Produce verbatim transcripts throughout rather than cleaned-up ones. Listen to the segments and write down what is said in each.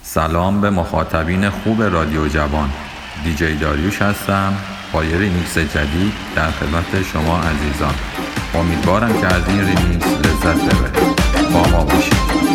سلام به مخاطبین خوب رادیو جوان. دیجی داریوش هستم با یه ریمیکس جدید در خدمت شما عزیزان. امیدوارم که از این ریمیکس لذت ببرید. با ما باشید.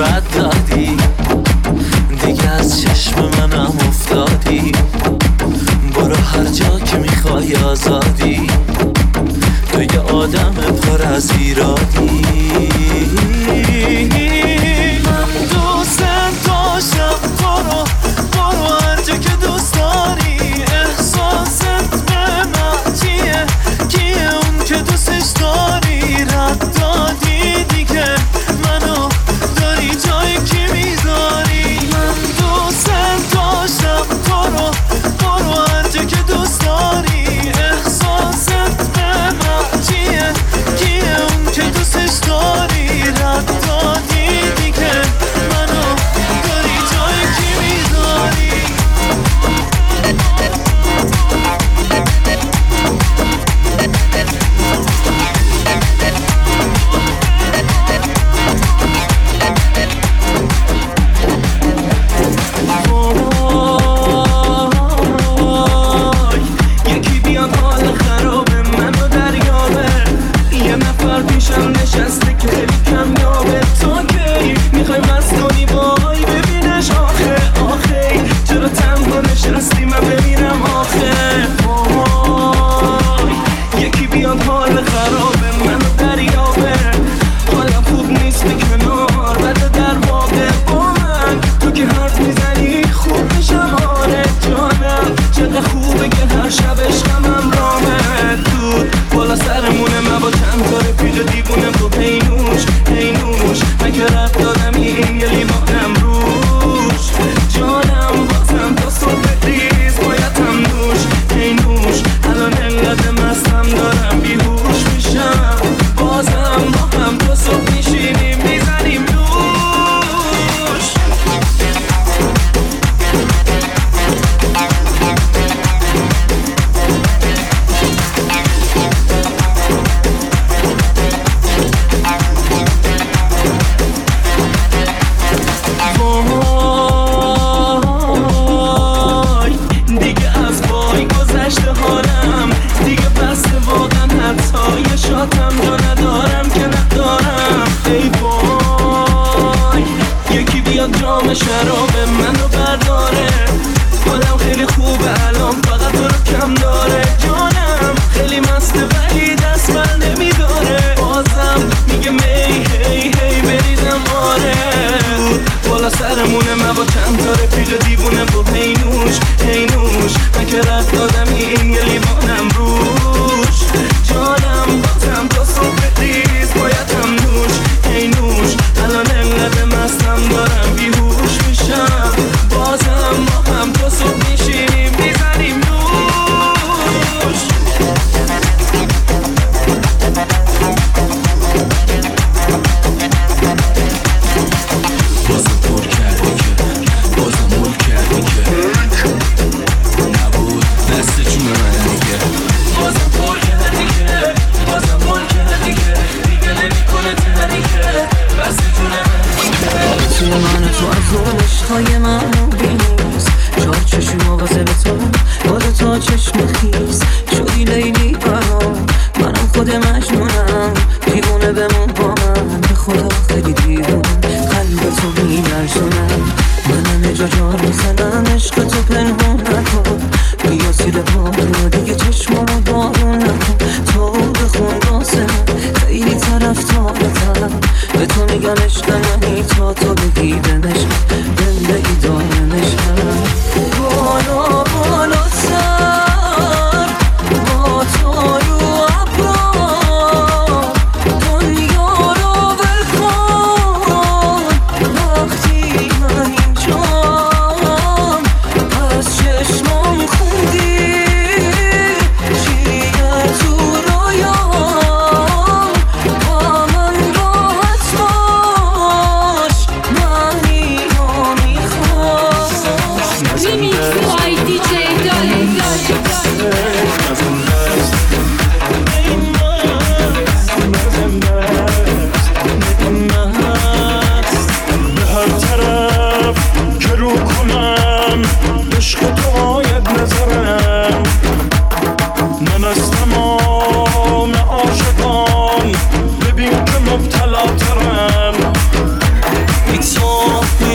رد دادی، دیگه از چشم منم افتادی. برو هر جا که میخوای آزادی، تو یه آدم پر از ایرادی. من دوست داشتم تو رو، برو هر جا که دوست داری. احساست به من چیه؟ کیه اون که دوستش داری؟ رد دادی دیگه منو، داری جای کی میذاری؟ من دوست داشتم تو رو، برو هر جا که دوست داری. احساست به من چیه؟ کیه اون که دوستش داری؟ رد دادی دیگه منو، داری جای کی میذاری؟ یکی بیاد حال خراب منو دریابه، یه نفر پیشم نشسته که خیلی کمیابه. تا کی میخوای مست کنی وای ببینش؟ آخه آخه چرا تنها نشستی من ببینم؟ آخه وای یکی بیاد حال خراب منو دریابه، حالم خوب نیست به کنار بده در واقع با من. تو که حرف میزنی خوب میشم آره جانم، چقدر خوبه که هر شب عشقم رامه دود بالا سرمونه. من با چند تا رفیق دیوونه با پینوش پینوش، من که رفت دادم این یه لیوانم روش جانم. بازم تا صبح ریز بایدم نوش پینوش، الان انقدر مستم دارم بیهوش میشم. بازم با هم تا صبح میشینیم میزنیم دوش. وای دیگه از وای گذشته حالم، دیگه بسته واقعا حتی یه شاتم جا ندارم که ندارم. ای وای یکی بیاد جام شراب منو برداره، حالم خیلی خوبه الان فقط تو رو کم داره جانم. خیلی مسته ولی دست بر نمیداره، بازم میگه می هی هی بریزم آره بالا سرمونه. من با چند تا رفیق دیوونه با پینوش پینوش، من که رفت دادم این یه لیوانم روش جانم. بازم تا صبح ریز بایدم نوش پینوش، الان انقدر مستم دارم بیهوش میشم. بازم با هم تا صبح میشینیم میزنیم نوش. بازم پر کردی که، بازم مول کردی که نبود دست جون من دیگه. بازم پر کردی که، بازم مول کردی که دیگه نمی کنه تنی که بس جون من دیگه. توی من تو از اون عشقای من بینیست، چار چشم آغازه به تو باز تا چشم خیز شدی لیلی برام. منم خود مجنونم دیوونه بمون با من، به خدا خیلی دیوون قلب تو میلرزونم. منم جا جا میزنم عشق تو پنهون نکن، بیا زیر بارو دیگه چشمامو بارون نکن. تو بخون واسه من خیلی طرفدارتم، به تو میگم عشق منی تا تو بگی بمشم زندگی دارمشم. بالا بالا سر با تو رو ابرا، دنیا رو ول کن وقتی من اینجام. از چشمام خوندی چیه تو رویام، با من راحت باش من اینو میخوام. Remix by دی جی به هر طرف که رو کنم عشق تو باید نظرم. من از تمام عاشقان ببین که مبتلا ترم.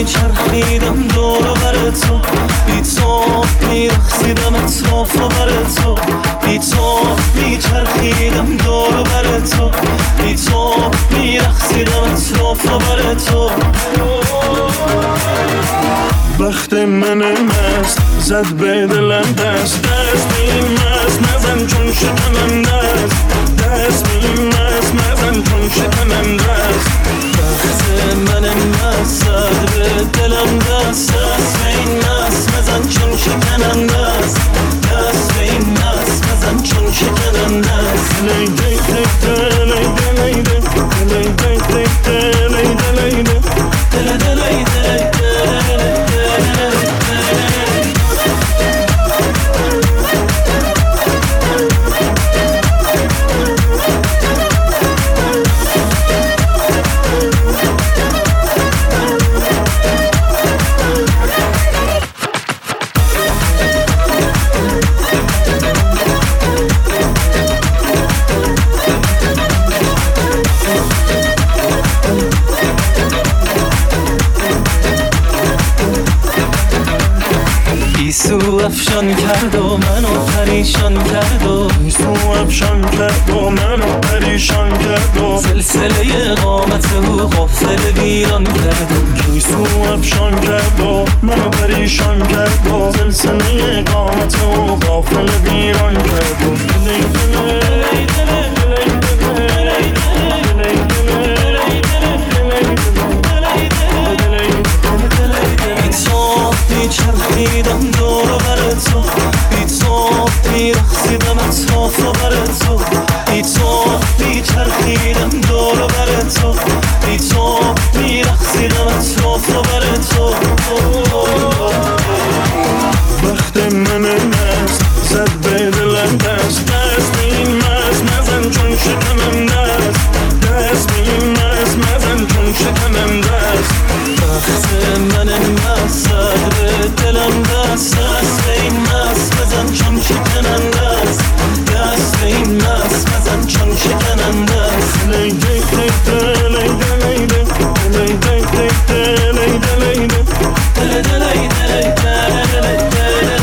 میچرخیدم دور و بر تو، بی تو میرخصیدم اطراف و بر تو، بی تو میچرخیدم دور و بر تو، بی تو میرخصیدم اطراف و بر تو. وقت من مست زد به دلم دست، دست به این مست نزن چون شکننده است، دست به این مست نزن چون شکننده است. وقت من مست زد به دلم دست، دست به این مست نزن چون شکننده است، دست به این مست نزن چون شکننده است. لیده لیده لیده لیده لیده لیده لیده لیده لیده لیده ایسو افشان کرد و منو پریشان کرد و ایسو افشان کرد و منو پریشان کرد و سلسله قامت او غافل ویران کرد و ایسو افشان کرد و منو پریشان کرد و سلسله قامت او غافل ویران کرد و میچرخیدم دور و بر تو، بی تو میرخصیدم اطراف و بر تو، بی تو میچرخیدم دور و بر تو، بی تو میرخصیدم اطراف و بر تو. وقت من مست زد به دلم دست، دست به این مست نزن چون شکننده است، دست به این مست نزن چون شکننده است. وقت من مست زد به دلم دست، دست به این مست بزن چون شکننده است، دست به این مست بزن چون شکننده است. لیده لیده لیده لیده لیده لیده لیده لیده لیده لیده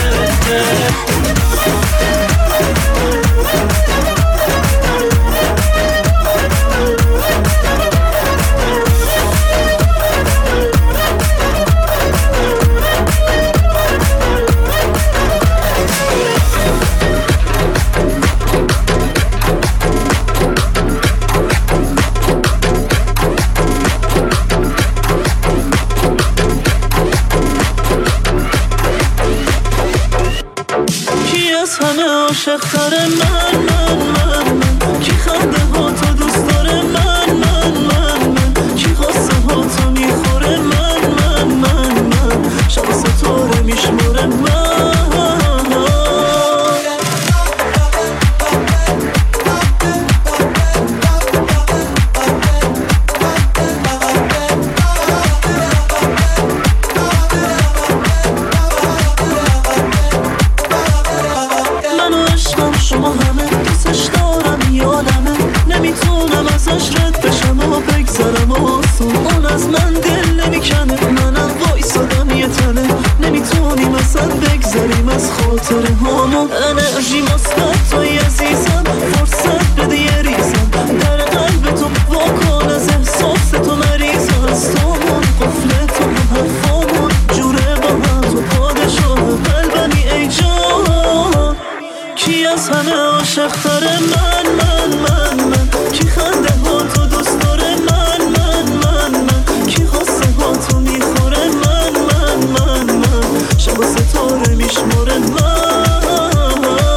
عاشق‌تر من من من من کی خنده ها تو دوست داره من من من من کی غصه ها تو میخوره من من من من شب ستاره میشموره من. شما همه دوستش دارم یادمه، نمیتونم ازش رد بشم و بگذرم آسون. اون از من دل نمیکنه، منم وایسادم یه تنه، نمیتونیم اصلا بگذریم از خاطره هامون. انرژی مثبت توی عزیزم، فرصت بده یه ریزم در قلب تو واکن، از احساس تو مریضم، از تومون قفل تو هم حرفامون جوره با هم، تو پادشاه قلبمی ای جان. کی از همه عاشق‌تر من من من من کی خنده ها تو دوست داره من من من من کی غصه ها تو میخوره من من من من شب ستاره میشموره من.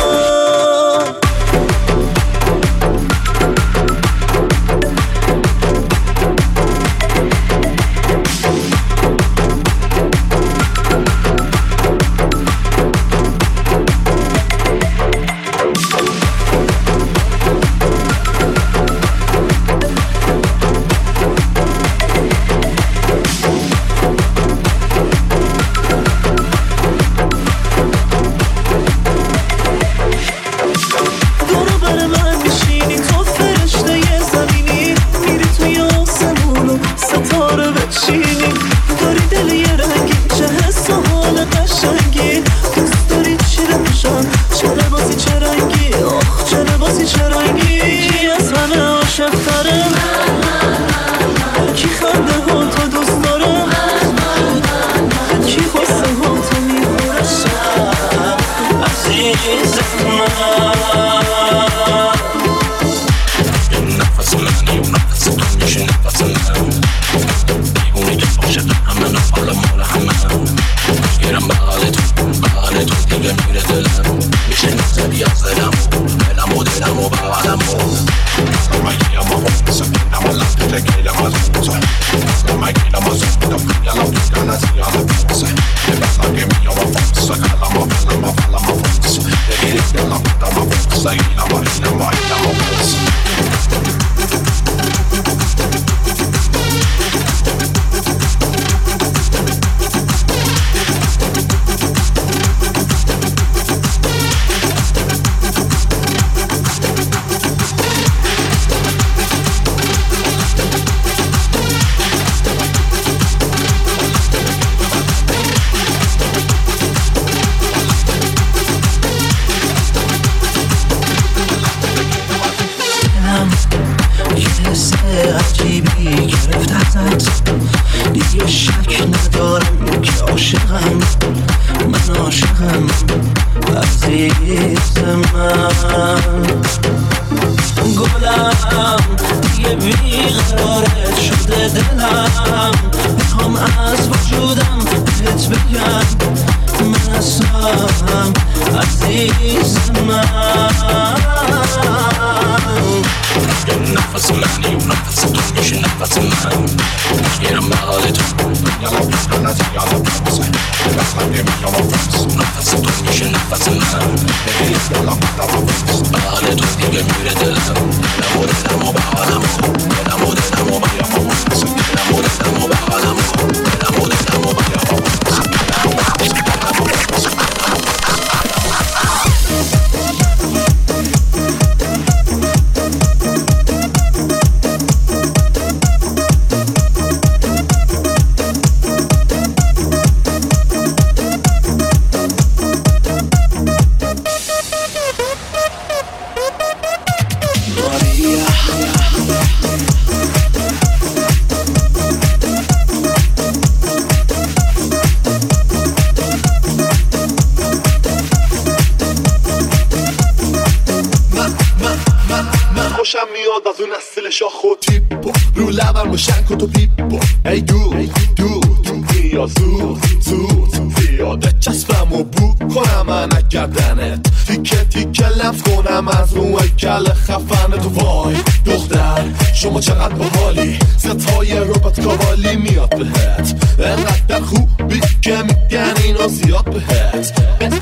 شما چقدر باحالی ستای ربات کاوالی میاد بهت انقدر خوبی که میگن اینا زیاد بهت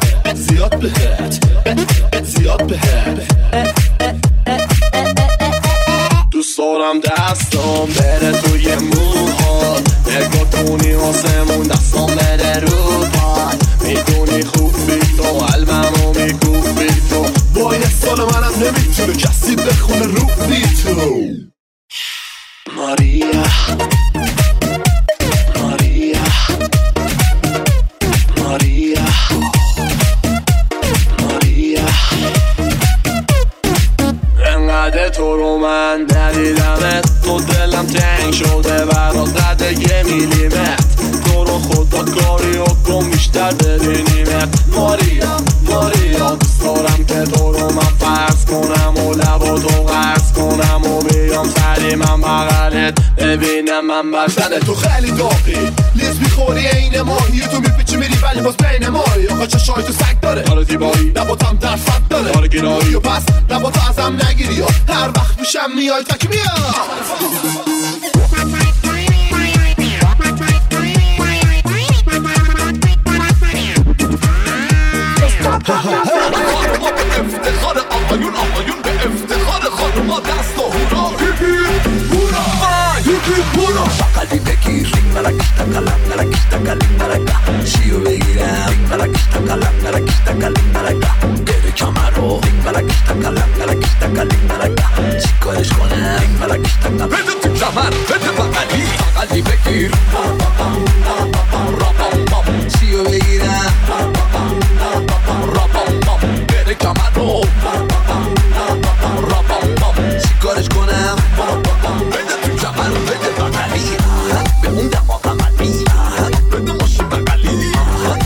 زیاد بهت زیاد بهت دوست دارم دستم بره توی موهات نگاه کنی آسمون دستم بره رو پاد میدونی خوبی تو قلبمو میگوفی تو با این سال منم نمیتونه کسی بخونه رو بی تو Maria Maria Maria Maria انقدر تو رو من ندیدمت تو دلم تنگ شده برات رد یه میلیمت تو رو خدا کاری و کن بیشتر ببینیمت ماریا ماریا دوست دارم که تو رو من فرض کنم و لبا تو قرض کنم و بیام سری من بغلت ببینم من بردن تو خیلی داغی لیز میخوری این ماهی تو میپیچی میری ولی باز بین ماهی آقا چشای تو سگ داره آره زیبایی لباتم در صد داره آره گرایی و پس لباتو ازم نگیری یا هر وقت میشم میای تک میاد افتخار آقایون آقایون به افتخار خانوما دست و هورا هورا هورا بقلی بگیر ملکشتا کلم ملکشتا کلم ملکا شیو بگیرم ملکشتا کلم ملکشتا کلم ملکا گره کمرو ملکشتا کلم ملکشتا کلم ملکا چیکارش کنم ملکشتا کلم بده تو کمر بده بقلی بقلی بگیر شیو بگیرم گره کمرو چیکارش کنم بده تو کمر بده بقلی به اون دماغ منی بده ماشی بقلی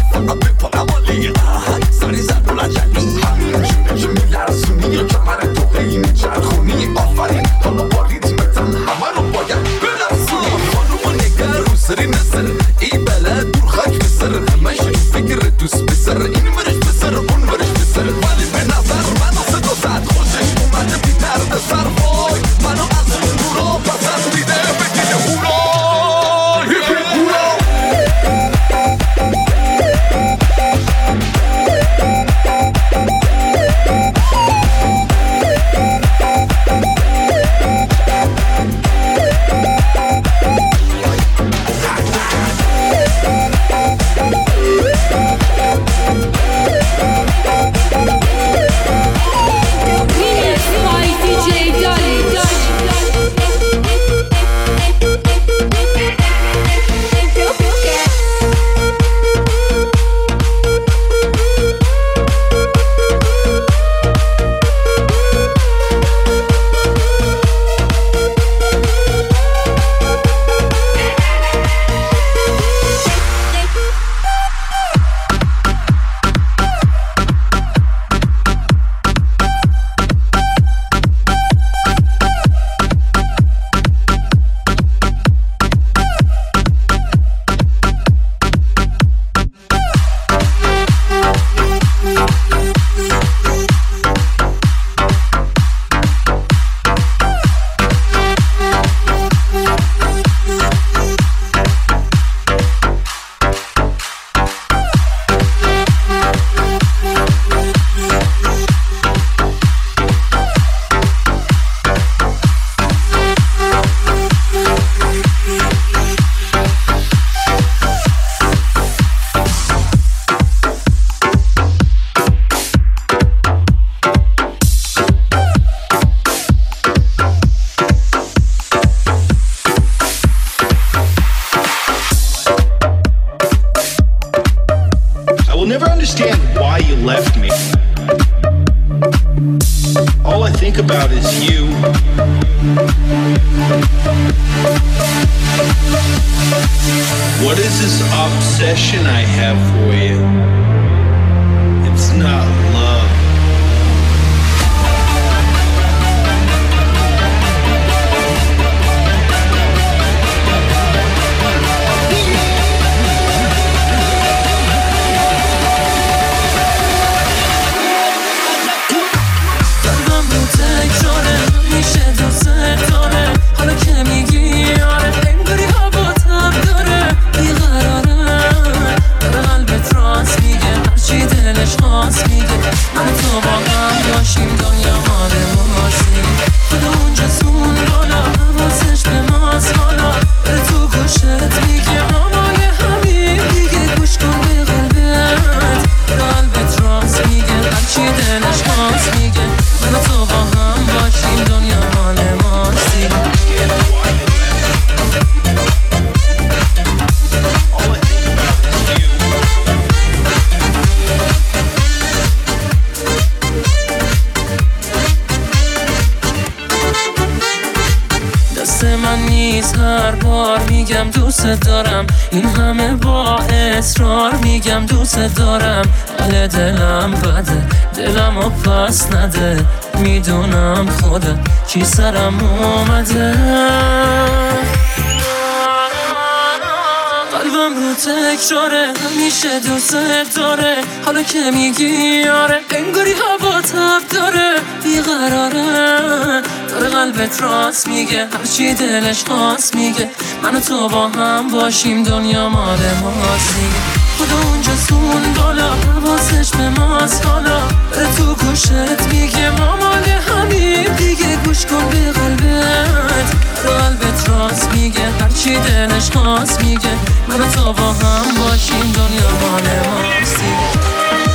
left me. All I think about is you. What is this obsession I have for you? It's not love. دارم این همه با اصرار میگم دوست دارم، ولی دلم بده، دلم رو پس نده، میدونم خودت چی سرم اومده. قلبم رو تکراره همیشه دوست داره، حالا که میگی آره انگاری هوا تب داره، بیقراره داره قلبت راست میگه، هرچی دلش خواست میگه، من و تو با هم باشیم دنیا مال ماست دیگه. خدا اونجاستون بالا حواسش به ماست، حالا بره تو گوشت میگه ما مال همیم دیگه، گوش کن به قلبت، رو قلبت راست میگه، هرچی دلش خواست میگه، من و تو با هم باشیم دنیا مال ماست دیگه.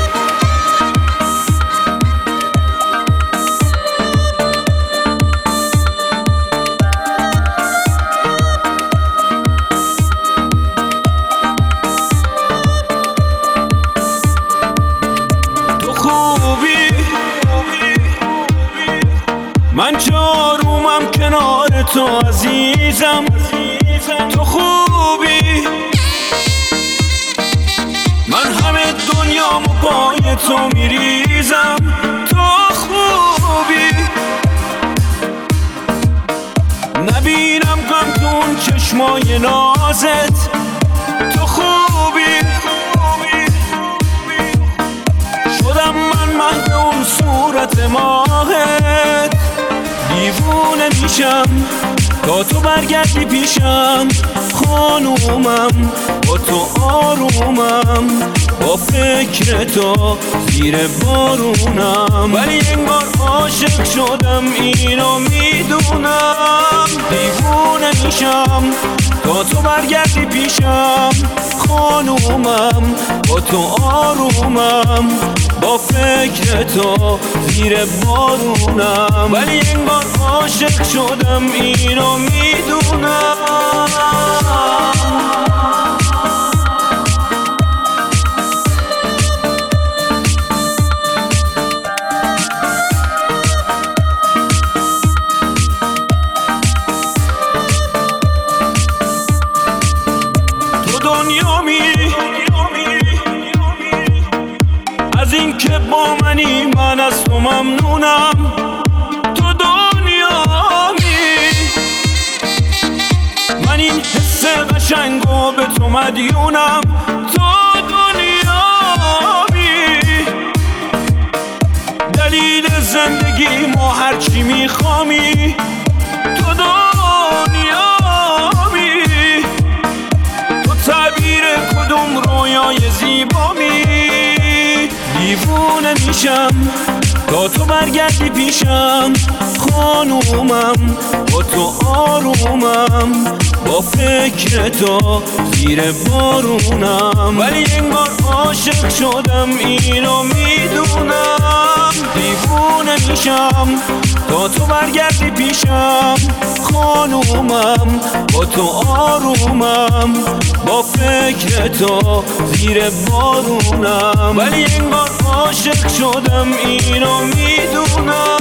من جارومم کنار تو عزیزم، تو خوبی، من همه دنیامو پای تو میریزم، تو خوبی، نبینم غم تو اون چشمای نازت، تو خوبی، شدم من محو اون صورت ماهت، دیوونه میشم تا تو برگردی پیشم، خانومم با تو آرومم، با فکر تو زیر بارونم، ولی انگار عاشق شدم اینو میدونم، دیوونه میشم تا تو برگردی پیشم، خانومم با تو آرومم، با فکر تو زیر بارونم، ولی انگار عاشق شدم اینو میدونم. تو دنیا میری از این که با منی، من از تو ممنونم، تو دنیا میری، من این حس قشنگو به تو مدیونم، تو دنیا میری، دلیل زندگی ما هرچی میخوامی، تو دنیا میری، تو تعبیر کدوم رویای زیبامی، دیوونه میشم تا تو برگردی پیشم، خانومم با تو آرومم، با فکر تو زیر بارونم، ولی انگار عاشق شدم اینو میدونم، دیوونه میشم تا تو برگردی پیشم، خانومم با تو آرومم، با فکر تو زیر بارونم، ولی انگار عاشق شدم اینو میدونم